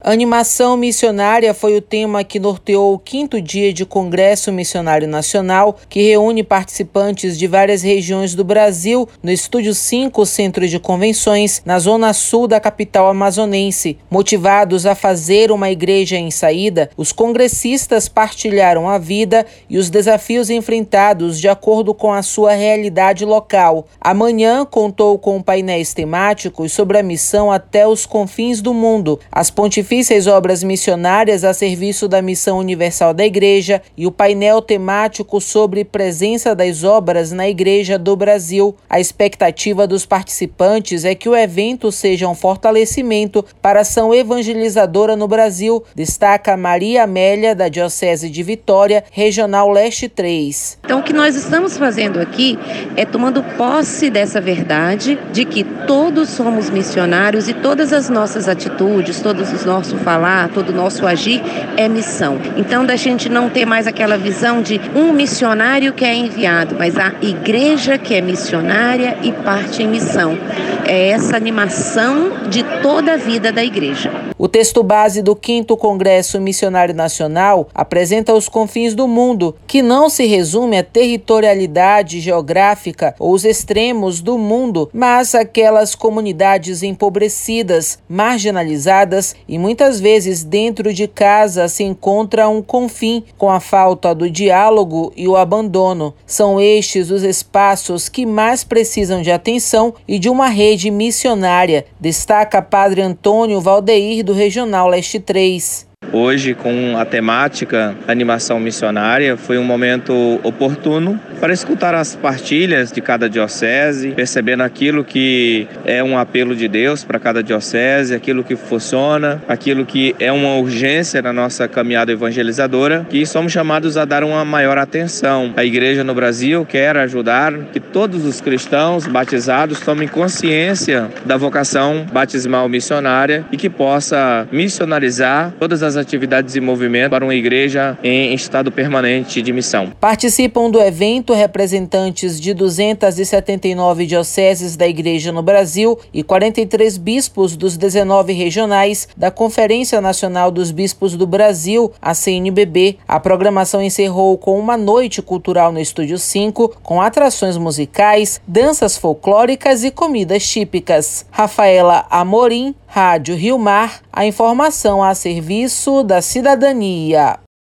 Animação missionária foi o tema que norteou o 5º dia de Congresso Missionário Nacional, que reúne participantes de várias regiões do Brasil no Estúdio 5, Centro de Convenções, na zona sul da capital amazonense. Motivados a fazer uma igreja em saída, os congressistas partilharam a vida e os desafios enfrentados de acordo com a sua realidade local. Amanhã contou com painéis temáticos sobre a missão até os confins do mundo, as pontifícias obras missionárias a serviço da missão universal da Igreja e o painel temático sobre presença das obras na Igreja do Brasil. A expectativa dos participantes é que o evento seja um fortalecimento para a ação evangelizadora no Brasil, destaca Maria Amélia, da Diocese de Vitória, Regional Leste 3. Então, o que nós estamos fazendo aqui é tomando posse dessa verdade de que todos somos missionários e todas as nossas atitudes, todos os nosso falar, todo o nosso agir é missão. Então, da gente não ter mais aquela visão de um missionário que é enviado, mas a igreja que é missionária e parte em missão. É essa animação de toda a vida da igreja. O texto base do 5º Congresso Missionário Nacional apresenta os confins do mundo, que não se resume à territorialidade geográfica ou os extremos do mundo, mas aquelas comunidades empobrecidas, marginalizadas e muitas vezes dentro de casa se encontra um confim com a falta do diálogo e o abandono. São estes os espaços que mais precisam de atenção e de uma rede missionária, destaca Padre Antônio Valdeir, do Regional Leste 3. Hoje, com a temática animação missionária, foi um momento oportuno para escutar as partilhas de cada diocese, percebendo aquilo que é um apelo de Deus para cada diocese, aquilo que funciona, aquilo que é uma urgência na nossa caminhada evangelizadora, que somos chamados a dar uma maior atenção. A Igreja no Brasil quer ajudar que todos os cristãos batizados tomem consciência da vocação batismal missionária e que possa missionarizar todas as atividades e movimentos para uma igreja em estado permanente de missão. Participam do evento representantes de 279 dioceses da Igreja no Brasil e 43 bispos dos 19 regionais da Conferência Nacional dos Bispos do Brasil, a CNBB. A programação encerrou com uma noite cultural no Estúdio 5, com atrações musicais, danças folclóricas e comidas típicas. Rafaela Amorim, Rádio Rio Mar, a informação a serviço da cidadania.